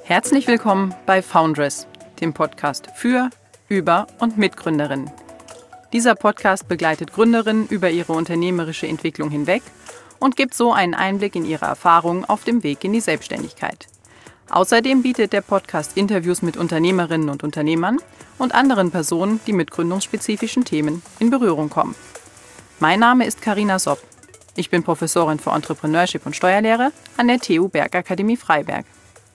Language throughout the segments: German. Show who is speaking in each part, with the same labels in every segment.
Speaker 1: Herzlich willkommen bei Foundress, dem Podcast für, über und mit Gründerinnen. Dieser Podcast begleitet Gründerinnen über ihre unternehmerische Entwicklung hinweg und gibt so einen Einblick in ihre Erfahrungen auf dem Weg in die Selbstständigkeit. Außerdem bietet der Podcast Interviews mit Unternehmerinnen und Unternehmern und anderen Personen, die mit gründungsspezifischen Themen in Berührung kommen. Mein Name ist Carina Sopp. Ich bin Professorin für Entrepreneurship und Steuerlehre an der TU Bergakademie Freiberg.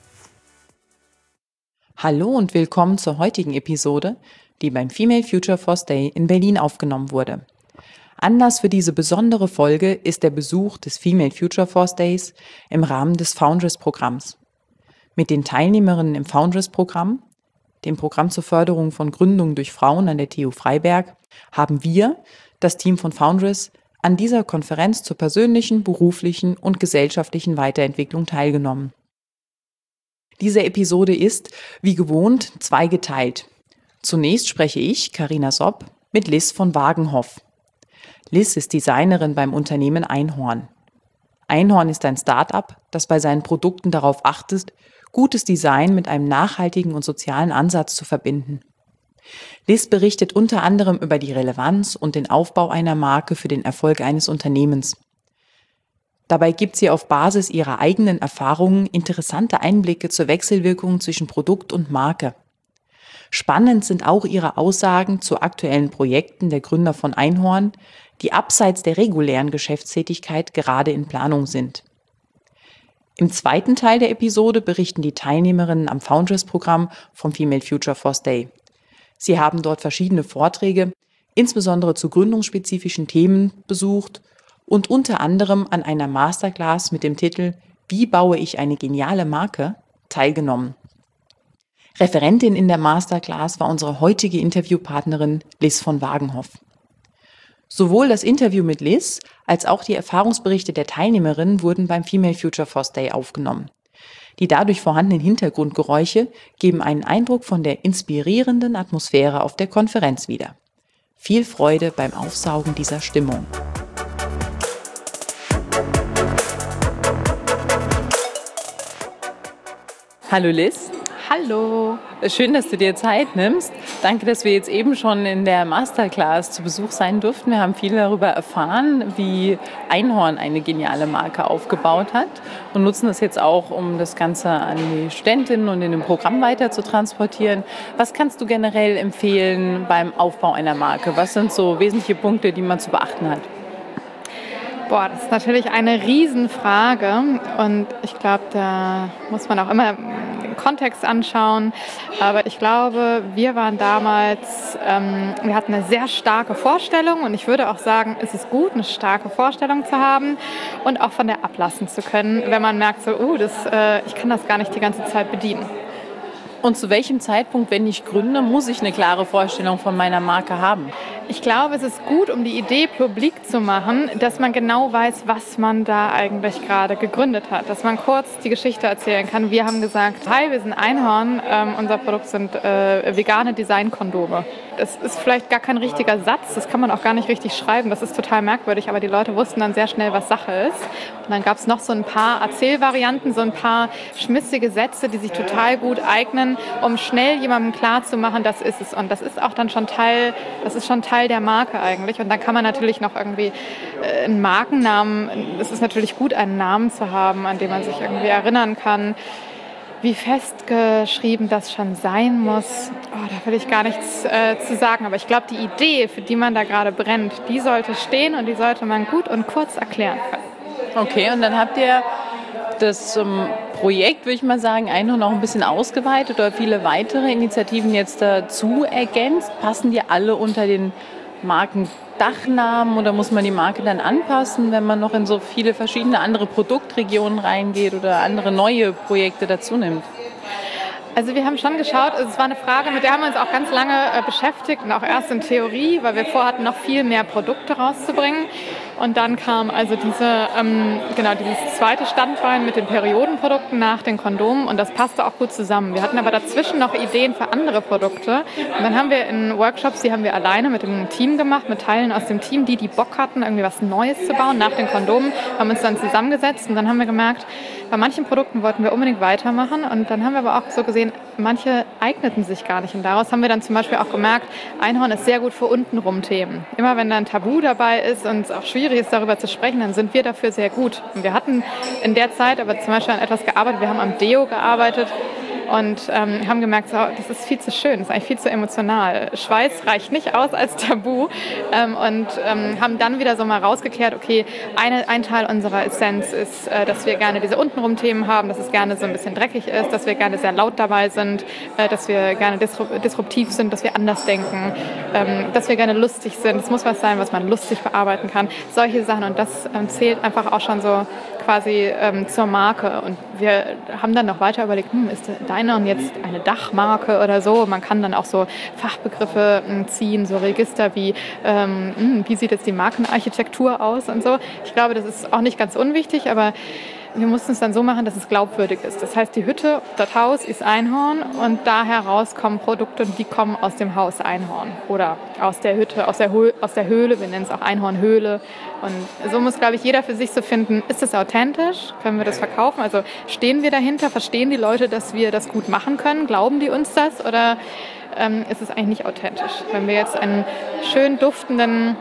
Speaker 1: Hallo und willkommen zur heutigen Episode, die beim Female Future Force Day in Berlin aufgenommen wurde. Anlass für diese besondere Folge ist der Besuch des Female Future Force Days im Rahmen des Foundress-Programms. Mit den Teilnehmerinnen im Foundress-Programm, dem Programm zur Förderung von Gründungen durch Frauen an der TU Freiberg, haben wir, das Team von Foundress, an dieser Konferenz zur persönlichen, beruflichen und gesellschaftlichen Weiterentwicklung teilgenommen. Diese Episode ist, wie gewohnt, zweigeteilt. Zunächst spreche ich, Carina Sopp, mit Liz von Wagenhoff. Liz ist Designerin beim Unternehmen Einhorn. Einhorn ist ein Start-up, das bei seinen Produkten darauf achtet, gutes Design mit einem nachhaltigen und sozialen Ansatz zu verbinden. Liz berichtet unter anderem über die Relevanz und den Aufbau einer Marke für den Erfolg eines Unternehmens. Dabei gibt sie auf Basis ihrer eigenen Erfahrungen interessante Einblicke zur Wechselwirkung zwischen Produkt und Marke. Spannend sind auch ihre Aussagen zu aktuellen Projekten der Gründer von Einhorn, die abseits der regulären Geschäftstätigkeit gerade in Planung sind. Im zweiten Teil der Episode berichten die Teilnehmerinnen am Foundress-Programm vom Female Future Force Day. Sie haben dort verschiedene Vorträge, insbesondere zu gründungsspezifischen Themen, besucht und unter anderem an einer Masterclass mit dem Titel »Wie baue ich eine geniale Marke?« teilgenommen. Referentin in der Masterclass war unsere heutige Interviewpartnerin Liz von Wagenhoff. Sowohl das Interview mit Liz als auch die Erfahrungsberichte der Teilnehmerinnen wurden beim Female Future Force Day aufgenommen. Die dadurch vorhandenen Hintergrundgeräusche geben einen Eindruck von der inspirierenden Atmosphäre auf der Konferenz wieder. Viel Freude beim Aufsaugen dieser Stimmung. Hallo Liz.
Speaker 2: Hallo.
Speaker 1: Schön, dass du dir Zeit nimmst. Danke, dass wir jetzt eben schon in der Masterclass zu Besuch sein durften. Wir haben viel darüber erfahren, wie Einhorn eine geniale Marke aufgebaut hat und nutzen das jetzt auch, um das Ganze an die Studentinnen und in dem Programm weiter zu transportieren. Was kannst du generell empfehlen beim Aufbau einer Marke? Was sind so wesentliche Punkte, die man zu beachten hat?
Speaker 2: Boah, das ist natürlich eine Riesenfrage und ich glaube, da muss man auch immer den Kontext anschauen. Aber ich glaube, wir waren damals, wir hatten eine sehr starke Vorstellung und ich würde auch sagen, es ist gut, eine starke Vorstellung zu haben und auch von der ablassen zu können, wenn man merkt, so, ich kann das gar nicht die ganze Zeit bedienen.
Speaker 1: Und zu welchem Zeitpunkt, wenn ich gründe, muss ich eine klare Vorstellung von meiner Marke haben?
Speaker 2: Ich glaube, es ist gut, um die Idee publik zu machen, dass man genau weiß, was man da eigentlich gerade gegründet hat. Dass man kurz die Geschichte erzählen kann. Wir haben gesagt, hi, wir sind Einhorn, unser Produkt sind vegane Designkondome. Das ist vielleicht gar kein richtiger Satz, das kann man auch gar nicht richtig schreiben, das ist total merkwürdig, aber die Leute wussten dann sehr schnell, was Sache ist. Und dann gab es noch so ein paar Erzählvarianten, so ein paar schmissige Sätze, die sich total gut eignen, um schnell jemandem klarzumachen, das ist es. Und das ist auch dann schon Teil der Marke eigentlich. Und dann kann man natürlich noch irgendwie einen Markennamen, es ist natürlich gut, einen Namen zu haben, an den man sich irgendwie erinnern kann. Wie festgeschrieben das schon sein muss, da will ich gar nichts zu sagen. Aber ich glaube, die Idee, für die man da gerade brennt, die sollte stehen und die sollte man gut und kurz erklären können.
Speaker 1: Okay, und dann habt ihr das Projekt, würde ich mal sagen, Einhorn noch ein bisschen ausgeweitet oder viele weitere Initiativen jetzt dazu ergänzt. Passen die alle unter den Markendachnamen oder muss man die Marke dann anpassen, wenn man noch in so viele verschiedene andere Produktregionen reingeht oder andere neue Projekte dazu nimmt?
Speaker 2: Also wir haben schon geschaut, es war eine Frage, mit der haben wir uns auch ganz lange beschäftigt und auch erst in Theorie, weil wir vorhatten, noch viel mehr Produkte rauszubringen. Und dann kam also dieses zweite Standbein mit den Periodenprodukten nach den Kondomen und das passte auch gut zusammen. Wir hatten aber dazwischen noch Ideen für andere Produkte und dann haben wir in Workshops, die haben wir alleine mit dem Team gemacht, mit Teilen aus dem Team, die Bock hatten, irgendwie was Neues zu bauen nach den Kondomen, haben uns dann zusammengesetzt und dann haben wir gemerkt, bei manchen Produkten wollten wir unbedingt weitermachen und dann haben wir aber auch so gesehen, manche eigneten sich gar nicht und daraus haben wir dann zum Beispiel auch gemerkt, Einhorn ist sehr gut für untenrum Themen. Immer wenn da ein Tabu dabei ist und es auch schwierig ist, darüber zu sprechen, dann sind wir dafür sehr gut. Und wir hatten in der Zeit aber zum Beispiel an etwas gearbeitet, wir haben am Deo gearbeitet und haben gemerkt, so, das ist viel zu schön, das ist eigentlich viel zu emotional. Schweiß reicht nicht aus als Tabu und haben dann wieder so mal rausgeklärt, okay, ein Teil unserer Essenz ist, dass wir gerne diese untenrum Themen haben, dass es gerne so ein bisschen dreckig ist, dass wir gerne sehr laut dabei sind, dass wir gerne disruptiv sind, dass wir anders denken, dass wir gerne lustig sind. Es muss was sein, was man lustig bearbeiten kann. Solche Sachen und das zählt einfach auch schon so quasi zur Marke und wir haben dann noch weiter überlegt, ist Einhorn jetzt eine Dachmarke oder so? Man kann dann auch so Fachbegriffe ziehen, so Register wie sieht jetzt die Markenarchitektur aus und so. Ich glaube, das ist auch nicht ganz unwichtig, aber wir mussten es dann so machen, dass es glaubwürdig ist. Das heißt, die Hütte, das Haus ist Einhorn und da heraus kommen Produkte, die kommen aus dem Haus Einhorn oder aus der Hütte, aus der Höhle, wir nennen es auch Einhornhöhle. Und so muss, glaube ich, jeder für sich so finden, ist das authentisch? Können wir das verkaufen? Also stehen wir dahinter? Verstehen die Leute, dass wir das gut machen können? Glauben die uns das? Oder ist es eigentlich nicht authentisch? Wenn wir jetzt eine schön duftende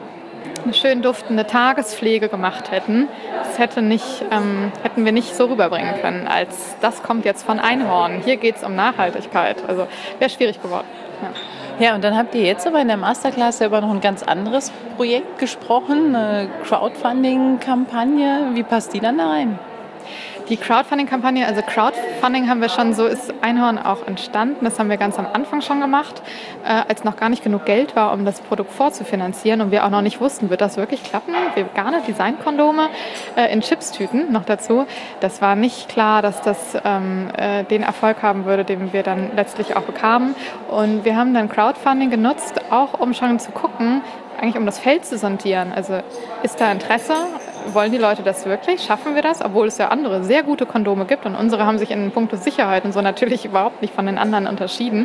Speaker 2: Tagespflege gemacht hätten, das hätten wir nicht so rüberbringen können, als das kommt jetzt von Einhorn. Hier geht es um Nachhaltigkeit. Also wäre schwierig geworden.
Speaker 1: Ja, und dann habt ihr jetzt aber in der Masterclass ja über noch ein ganz anderes Projekt gesprochen, eine Crowdfunding-Kampagne. Wie passt die dann da rein?
Speaker 2: Die Crowdfunding-Kampagne, also Crowdfunding haben wir schon, so ist Einhorn auch entstanden. Das haben wir ganz am Anfang schon gemacht, als noch gar nicht genug Geld war, um das Produkt vorzufinanzieren und wir auch noch nicht wussten, wird das wirklich klappen? Vegane Designkondome in Chipstüten noch dazu. Das war nicht klar, dass das den Erfolg haben würde, den wir dann letztlich auch bekamen. Und wir haben dann Crowdfunding genutzt, auch um schon zu gucken, eigentlich um das Feld zu sondieren. Also ist da Interesse? Wollen die Leute das wirklich? Schaffen wir das? Obwohl es ja andere sehr gute Kondome gibt und unsere haben sich in puncto Sicherheit und so natürlich überhaupt nicht von den anderen unterschieden.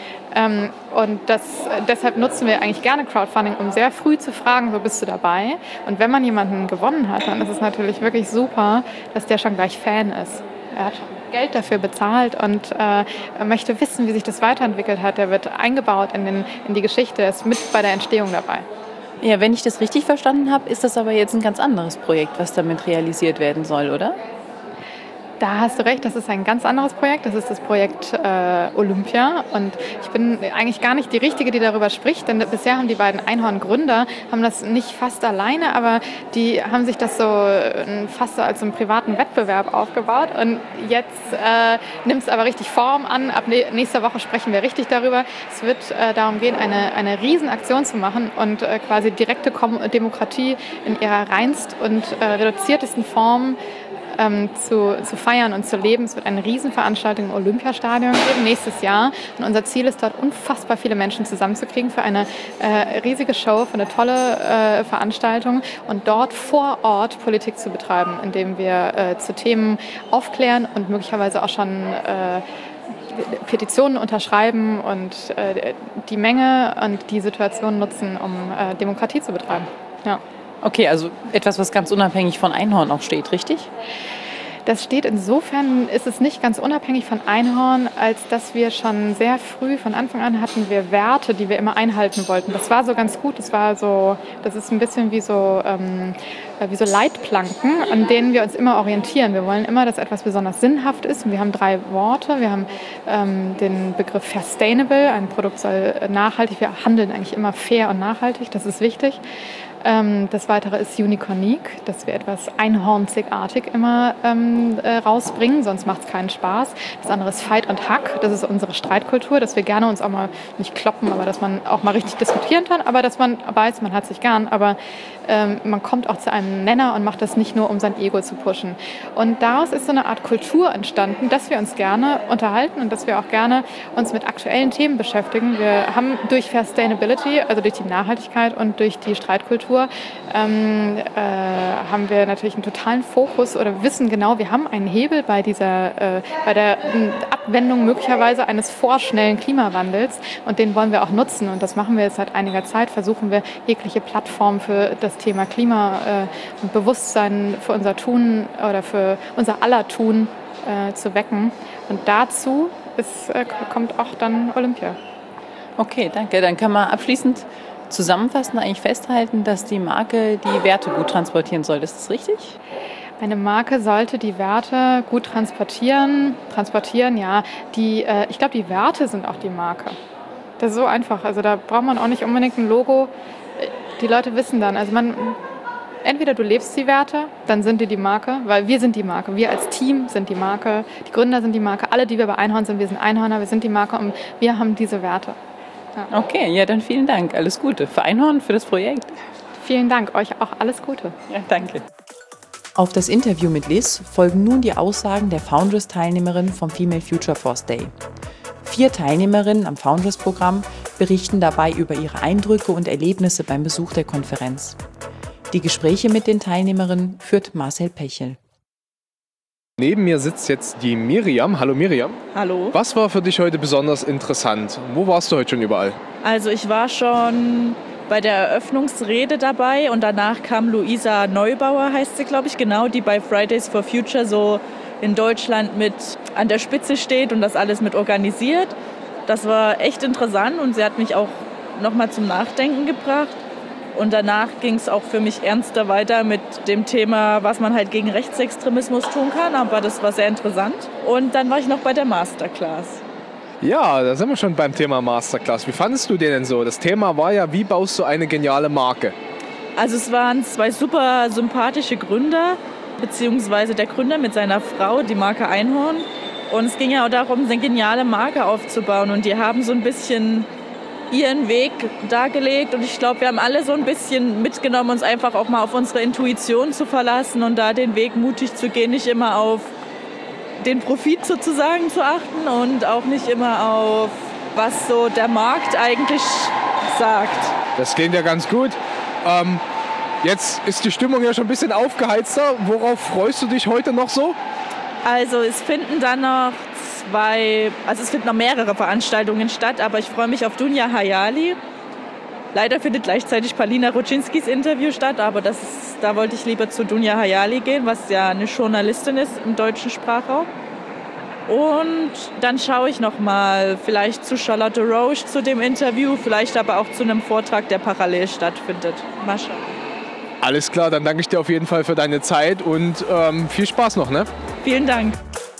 Speaker 2: Und deshalb nutzen wir eigentlich gerne Crowdfunding, um sehr früh zu fragen, wo bist du dabei? Und wenn man jemanden gewonnen hat, dann ist es natürlich wirklich super, dass der schon gleich Fan ist. Er hat Geld dafür bezahlt und möchte wissen, wie sich das weiterentwickelt hat. Er wird eingebaut in die Geschichte, ist mit bei der Entstehung dabei.
Speaker 1: Ja, wenn ich das richtig verstanden habe, ist das aber jetzt ein ganz anderes Projekt, was damit realisiert werden soll, oder?
Speaker 2: Da hast du recht, das ist ein ganz anderes Projekt. Das ist das Projekt Olympia. Und ich bin eigentlich gar nicht die Richtige, die darüber spricht, denn bisher haben die beiden Einhorn-Gründer, haben das nicht fast alleine, aber die haben sich das so fast so als einen privaten Wettbewerb aufgebaut. Und jetzt nimmt es aber richtig Form an. Ab nächster Woche sprechen wir richtig darüber. Es wird darum gehen, eine Riesenaktion zu machen und quasi direkte Demokratie in ihrer reinst und reduziertesten Form zu feiern und zu leben. Es wird eine Riesenveranstaltung im Olympiastadion geben, nächstes Jahr. Und unser Ziel ist dort, unfassbar viele Menschen zusammenzukriegen für eine riesige Show, für eine tolle Veranstaltung und dort vor Ort Politik zu betreiben, indem wir zu Themen aufklären und möglicherweise auch schon Petitionen unterschreiben und die Menge und die Situation nutzen, um Demokratie zu betreiben. Ja.
Speaker 1: Okay, also etwas, was ganz unabhängig von Einhorn auch steht, richtig?
Speaker 2: Das steht insofern, ist es nicht ganz unabhängig von Einhorn, als dass wir schon sehr früh, von Anfang an hatten wir Werte, die wir immer einhalten wollten. Das war so ganz gut, das ist ein bisschen wie so Leitplanken, an denen wir uns immer orientieren. Wir wollen immer, dass etwas besonders sinnhaft ist. Und wir haben 3 Worte. Wir haben den Begriff Sustainable, ein Produkt soll nachhaltig, wir handeln eigentlich immer fair und nachhaltig, das ist wichtig. Das Weitere ist Unicornique, dass wir etwas einhornzigartig immer rausbringen, sonst macht es keinen Spaß. Das andere ist Fight und Hack, das ist unsere Streitkultur, dass wir gerne uns auch mal nicht kloppen, aber dass man auch mal richtig diskutieren kann, aber dass man weiß, man hat sich gern, aber man kommt auch zu einem Nenner und macht das nicht nur, um sein Ego zu pushen. Und daraus ist so eine Art Kultur entstanden, dass wir uns gerne unterhalten und dass wir auch gerne uns mit aktuellen Themen beschäftigen. Wir haben durch Sustainability, also durch die Nachhaltigkeit und durch die Streitkultur, haben wir natürlich einen totalen Fokus oder wissen genau, wir haben einen Hebel bei der Abwendung möglicherweise eines vorschnellen Klimawandels und den wollen wir auch nutzen und das machen wir jetzt seit einiger Zeit, versuchen wir jegliche Plattform für das Thema Klima und Bewusstsein für unser Tun oder für unser aller Tun zu wecken und dazu kommt auch dann Olympia.
Speaker 1: Okay, danke. Dann kann man abschließend zusammenfassend eigentlich festhalten, dass die Marke die Werte gut transportieren soll. Ist das richtig?
Speaker 2: Eine Marke sollte die Werte gut transportieren, ja. Ich glaube, die Werte sind auch die Marke. Das ist so einfach. Also da braucht man auch nicht unbedingt ein Logo. Die Leute wissen dann. Also entweder du lebst die Werte, dann sind die Marke, weil wir sind die Marke. Wir als Team sind die Marke. Die Gründer sind die Marke. Alle, die wir bei Einhorn sind, wir sind Einhörner, wir sind die Marke und wir haben diese Werte.
Speaker 1: Ja. Okay, ja, dann vielen Dank. Alles Gute für Einhorn, für das Projekt.
Speaker 2: Vielen Dank. Euch auch alles Gute.
Speaker 1: Ja, danke. Auf das Interview mit Liz folgen nun die Aussagen der Foundress-Teilnehmerin vom Female Future Force Day. 4 Teilnehmerinnen am Foundress-Programm berichten dabei über ihre Eindrücke und Erlebnisse beim Besuch der Konferenz. Die Gespräche mit den Teilnehmerinnen führt Marcel Pechel.
Speaker 3: Neben mir sitzt jetzt die Miriam. Hallo Miriam.
Speaker 4: Hallo.
Speaker 3: Was war für dich heute besonders interessant? Wo warst du heute schon überall?
Speaker 4: Also ich war schon bei der Eröffnungsrede dabei und danach kam Luisa Neubauer, heißt sie, glaube ich, genau, die bei Fridays for Future so in Deutschland mit an der Spitze steht und das alles mit organisiert. Das war echt interessant und sie hat mich auch nochmal zum Nachdenken gebracht. Und danach ging es auch für mich ernster weiter mit dem Thema, was man halt gegen Rechtsextremismus tun kann. Aber das war sehr interessant. Und dann war ich noch bei der Masterclass.
Speaker 3: Ja, da sind wir schon beim Thema Masterclass. Wie fandest du den denn so? Das Thema war ja, wie baust du eine geniale Marke?
Speaker 4: Also es waren 2 super sympathische Gründer, beziehungsweise der Gründer mit seiner Frau, die Marke Einhorn. Und es ging ja auch darum, eine geniale Marke aufzubauen. Und die haben so ein bisschen ihren Weg dargelegt und ich glaube, wir haben alle so ein bisschen mitgenommen, uns einfach auch mal auf unsere Intuition zu verlassen und da den Weg mutig zu gehen, nicht immer auf den Profit sozusagen zu achten und auch nicht immer auf, was so der Markt eigentlich sagt.
Speaker 3: Das klingt ja ganz gut. Jetzt ist die Stimmung ja schon ein bisschen aufgeheizter. Worauf freust du dich heute noch so?
Speaker 4: Also es finden dann noch es finden noch mehrere Veranstaltungen statt, aber ich freue mich auf Dunja Hayali. Leider findet gleichzeitig Paulina Ruczynskis Interview statt, aber da wollte ich lieber zu Dunja Hayali gehen, was ja eine Journalistin ist im deutschen Sprachraum. Und dann schaue ich noch mal vielleicht zu Charlotte Roche zu dem Interview, vielleicht aber auch zu einem Vortrag, der parallel stattfindet. Mal schauen.
Speaker 3: Alles klar, dann danke ich dir auf jeden Fall für deine Zeit und viel Spaß noch, ne?
Speaker 4: Vielen Dank.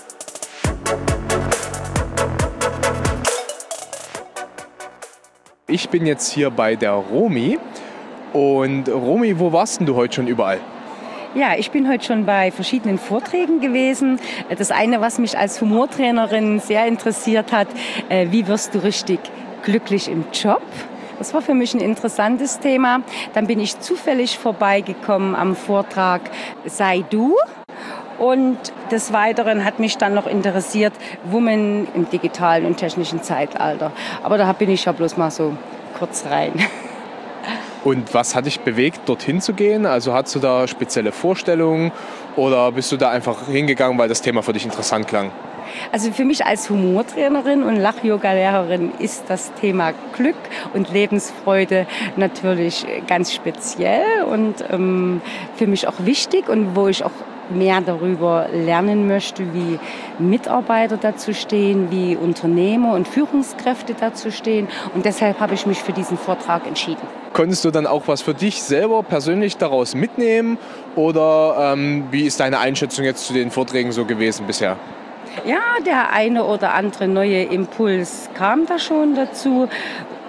Speaker 3: Ich bin jetzt hier bei der Romy. Und Romy, wo warst denn du heute schon überall?
Speaker 5: Ja, ich bin heute schon bei verschiedenen Vorträgen gewesen. Das eine, was mich als Humortrainerin sehr interessiert hat, wie wirst du richtig glücklich im Job? Das war für mich ein interessantes Thema. Dann bin ich zufällig vorbeigekommen am Vortrag Sei du. Und des Weiteren hat mich dann noch interessiert, Women im digitalen und technischen Zeitalter. Aber da bin ich ja bloß mal so kurz rein.
Speaker 3: Und was hat dich bewegt, dorthin zu gehen? Also hattest du da spezielle Vorstellungen oder bist du da einfach hingegangen, weil das Thema für dich interessant klang?
Speaker 5: Also für mich als Humortrainerin und Lach-Yoga-Lehrerin ist das Thema Glück und Lebensfreude natürlich ganz speziell und für mich auch wichtig und wo ich auch mehr darüber lernen möchte, wie Mitarbeiter dazu stehen, wie Unternehmer und Führungskräfte dazu stehen. Und deshalb habe ich mich für diesen Vortrag entschieden.
Speaker 3: Konntest du dann auch was für dich selber persönlich daraus mitnehmen? Oder wie ist deine Einschätzung jetzt zu den Vorträgen so gewesen bisher?
Speaker 5: Ja, der eine oder andere neue Impuls kam da schon dazu.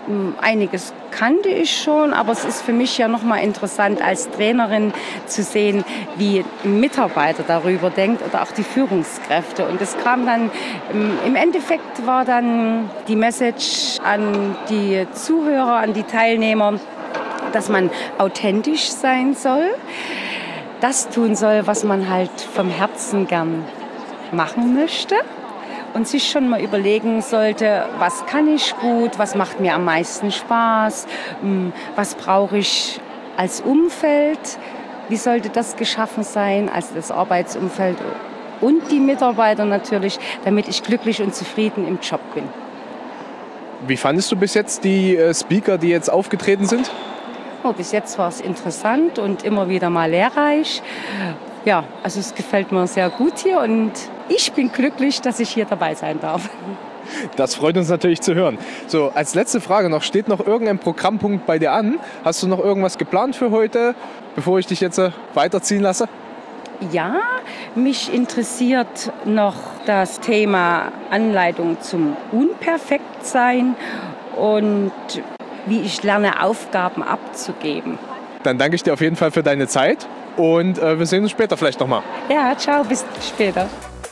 Speaker 5: Einiges kannte ich schon, aber es ist für mich ja nochmal interessant als Trainerin zu sehen, wie ein Mitarbeiter darüber denkt oder auch die Führungskräfte. Und es kam dann, im Endeffekt war dann die Message an die Zuhörer, an die Teilnehmer, dass man authentisch sein soll, das tun soll, was man halt vom Herzen gern machen möchte. Und sich schon mal überlegen sollte, was kann ich gut, was macht mir am meisten Spaß, was brauche ich als Umfeld, wie sollte das geschaffen sein, also das Arbeitsumfeld und die Mitarbeiter natürlich, damit ich glücklich und zufrieden im Job bin.
Speaker 3: Wie fandest du bis jetzt die Speaker, die jetzt aufgetreten sind?
Speaker 5: Oh, bis jetzt war es interessant und immer wieder mal lehrreich. Ja, also es gefällt mir sehr gut hier und ich bin glücklich, dass ich hier dabei sein darf.
Speaker 3: Das freut uns natürlich zu hören. So, als letzte Frage noch, steht noch irgendein Programmpunkt bei dir an? Hast du noch irgendwas geplant für heute, bevor ich dich jetzt weiterziehen lasse?
Speaker 5: Ja, mich interessiert noch das Thema Anleitung zum Unperfektsein und wie ich lerne, Aufgaben abzugeben.
Speaker 3: Dann danke ich dir auf jeden Fall für deine Zeit und wir sehen uns später vielleicht nochmal.
Speaker 5: Ja, ciao, bis später.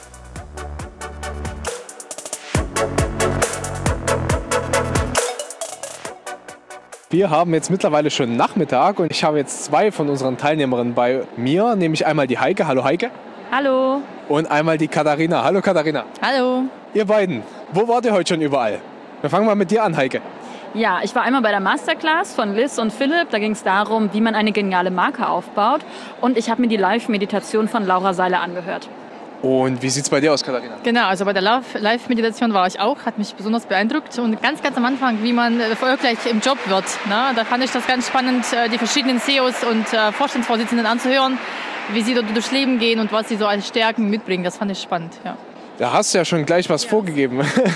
Speaker 3: Wir haben jetzt mittlerweile schon Nachmittag und ich habe jetzt zwei von unseren Teilnehmerinnen bei mir, nämlich einmal die Heike. Hallo Heike.
Speaker 2: Hallo.
Speaker 3: Und einmal die Katharina. Hallo Katharina.
Speaker 2: Hallo.
Speaker 3: Ihr beiden, wo wart ihr heute schon überall? Wir fangen mal mit dir an, Heike.
Speaker 6: Ja, ich war einmal bei der Masterclass von Liz und Philipp. Da ging es darum, wie man eine geniale Marke aufbaut. Und ich habe mir die Live-Meditation von Laura Seiler angehört.
Speaker 3: Und wie sieht es bei dir aus, Katharina?
Speaker 2: Genau, also bei der Live-Meditation war ich auch, hat mich besonders beeindruckt. Und ganz am Anfang, wie man erfolgreich im Job wird. Ne? Da fand ich das ganz spannend, die verschiedenen CEOs und Vorstandsvorsitzenden anzuhören, wie sie dort durchs Leben gehen und was sie so als Stärken mitbringen. Das fand ich spannend, ja.
Speaker 3: Da hast du ja schon gleich was vorgegeben.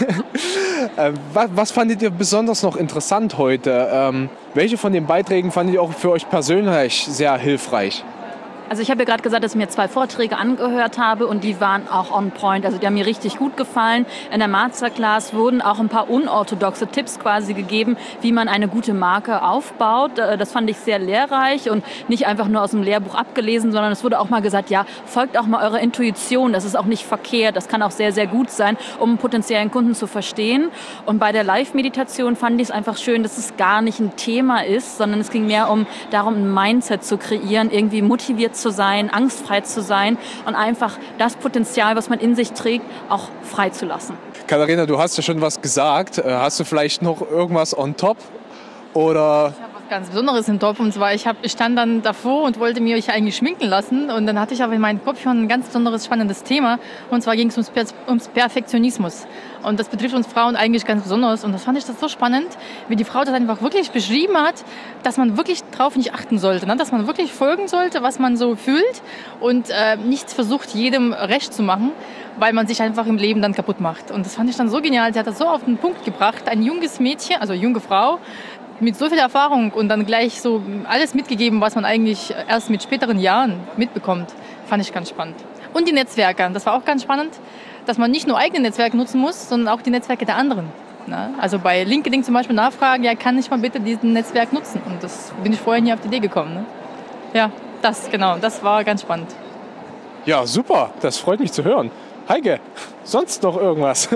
Speaker 3: Was fandet ihr besonders noch interessant heute? Welche von den Beiträgen fandet ihr auch für euch persönlich sehr hilfreich?
Speaker 6: Also ich habe ja gerade gesagt, dass ich mir 2 Vorträge angehört habe und die waren auch on point. Also die haben mir richtig gut gefallen. In der Masterclass wurden auch ein paar unorthodoxe Tipps quasi gegeben, wie man eine gute Marke aufbaut. Das fand ich sehr lehrreich und nicht einfach nur aus dem Lehrbuch abgelesen, sondern es wurde auch mal gesagt, ja, folgt auch mal eurer Intuition. Das ist auch nicht verkehrt. Das kann auch sehr, sehr gut sein, um einen potenziellen Kunden zu verstehen. Und bei der Live-Meditation fand ich es einfach schön, dass es gar nicht ein Thema ist, sondern es ging mehr darum, ein Mindset zu kreieren, irgendwie motiviert zu sein, angstfrei zu sein und einfach das Potenzial, was man in sich trägt, auch freizulassen.
Speaker 3: Katharina, du hast ja schon was gesagt. Hast du vielleicht noch irgendwas on top? Oder
Speaker 2: Ich habe was ganz Besonderes im Topf und zwar, ich stand dann davor und wollte mich eigentlich schminken lassen und dann hatte ich aber in meinem Kopf schon ein ganz besonderes, spannendes Thema und zwar ging es ums Perfektionismus und das betrifft uns Frauen eigentlich ganz besonders und das fand ich das so spannend, wie die Frau das einfach wirklich beschrieben hat, dass man wirklich drauf nicht achten sollte, ne? Dass man wirklich folgen sollte, was man so fühlt und nicht versucht, jedem recht zu machen, weil man sich einfach im Leben dann kaputt macht und das fand ich dann so genial, sie hat das so auf den Punkt gebracht, ein junges Mädchen, also junge Frau, mit so viel Erfahrung und dann gleich so alles mitgegeben, was man eigentlich erst mit späteren Jahren mitbekommt, fand ich ganz spannend. Und die Netzwerke, das war auch ganz spannend, dass man nicht nur eigene Netzwerke nutzen muss, sondern auch die Netzwerke der anderen. Also bei LinkedIn zum Beispiel nachfragen, ja, kann ich mal bitte diesen Netzwerk nutzen? Und das bin ich vorher nie auf die Idee gekommen. Ne? Ja, das war ganz spannend.
Speaker 3: ja, super, das freut mich zu hören. Heike, sonst noch irgendwas?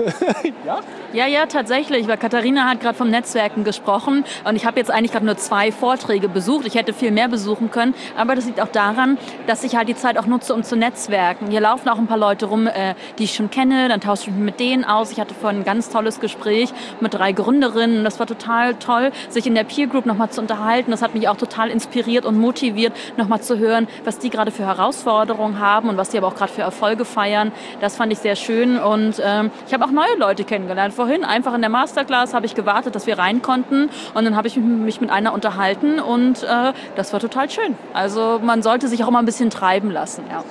Speaker 3: Ja?
Speaker 6: Ja, tatsächlich, weil Katharina hat gerade vom Netzwerken gesprochen und ich habe jetzt eigentlich gerade nur 2 Vorträge besucht. Ich hätte viel mehr besuchen können, aber das liegt auch daran, dass ich halt die Zeit auch nutze, um zu netzwerken. Hier laufen auch ein paar Leute rum, die ich schon kenne, dann tausche ich mich mit denen aus. Ich hatte vorhin ein ganz tolles Gespräch mit 3 Gründerinnen. Das war total toll, sich in der Peer Group nochmal zu unterhalten. Das hat mich auch total inspiriert und motiviert, nochmal zu hören, was die gerade für Herausforderungen haben und was die aber auch gerade für Erfolge feiern. Das fand ich sehr schön und ich habe auch neue Leute kennengelernt. Vorhin einfach in der Masterclass habe ich gewartet, dass wir rein konnten und dann habe ich mich mit einer unterhalten und das war total schön. Also man sollte sich auch immer ein bisschen treiben lassen. Ja.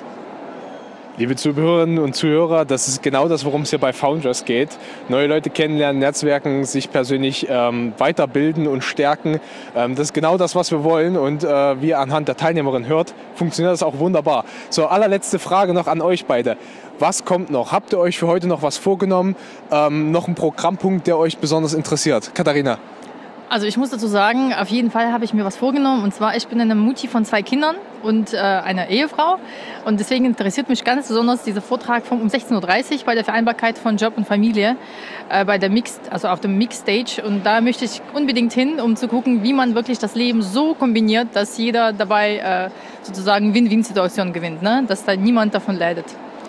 Speaker 3: Liebe Zuhörerinnen und Zuhörer, das ist genau das, worum es hier bei Founders geht. Neue Leute kennenlernen, netzwerken, sich persönlich weiterbilden und stärken. Das ist genau das, was wir wollen und wie ihr anhand der Teilnehmerin hört, funktioniert das auch wunderbar. So, allerletzte Frage noch an euch beide. Was kommt noch? Habt ihr euch für heute noch was vorgenommen? Noch ein Programmpunkt, der euch besonders interessiert? Katharina?
Speaker 7: Also ich muss dazu sagen, auf jeden Fall habe ich mir was vorgenommen. Und zwar, ich bin eine Mutti von 2 Kindern und einer Ehefrau. Und deswegen interessiert mich ganz besonders dieser Vortrag um 16:30 Uhr bei der Vereinbarkeit von Job und Familie bei der auf dem Mixed-Stage. Und da möchte ich unbedingt hin, um zu gucken, wie man wirklich das Leben so kombiniert, dass jeder dabei sozusagen Win-Win-Situationen gewinnt. Ne? Dass da niemand darunter leidet.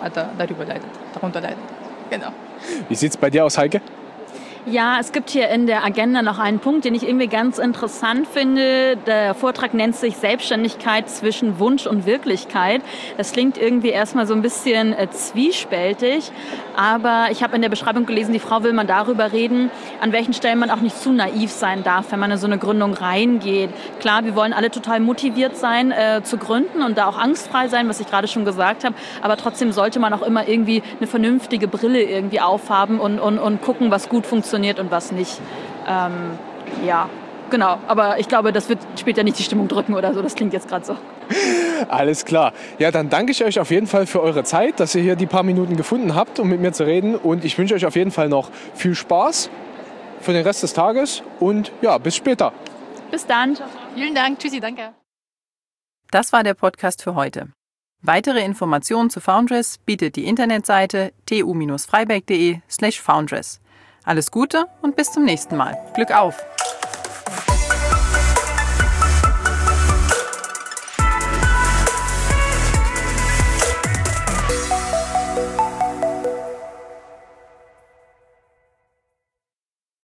Speaker 7: Genau.
Speaker 3: Wie sieht es bei dir aus, Heike?
Speaker 6: Ja, es gibt hier in der Agenda noch einen Punkt, den ich irgendwie ganz interessant finde. Der Vortrag nennt sich Selbstständigkeit zwischen Wunsch und Wirklichkeit. Das klingt irgendwie erstmal so ein bisschen zwiespältig, aber ich habe in der Beschreibung gelesen, die Frau will mal darüber reden, an welchen Stellen man auch nicht zu naiv sein darf, wenn man in so eine Gründung reingeht. Klar, wir wollen alle total motiviert sein, zu gründen und da auch angstfrei sein, was ich gerade schon gesagt habe, aber trotzdem sollte man auch immer irgendwie eine vernünftige Brille irgendwie aufhaben und gucken, was gut funktioniert und was nicht. Ja, genau. Aber ich glaube, das wird später nicht die Stimmung drücken oder so. Das klingt jetzt gerade so.
Speaker 3: Alles klar. Ja, dann danke ich euch auf jeden Fall für eure Zeit, dass ihr hier die paar Minuten gefunden habt, um mit mir zu reden. Und ich wünsche euch auf jeden Fall noch viel Spaß für den Rest des Tages. Und ja, bis später.
Speaker 6: Bis dann.
Speaker 7: Vielen Dank. Tschüssi, danke.
Speaker 1: Das war der Podcast für heute. Weitere Informationen zu Foundress bietet die Internetseite tu-freiberg.de/Foundress. Alles Gute und bis zum nächsten Mal. Glück auf!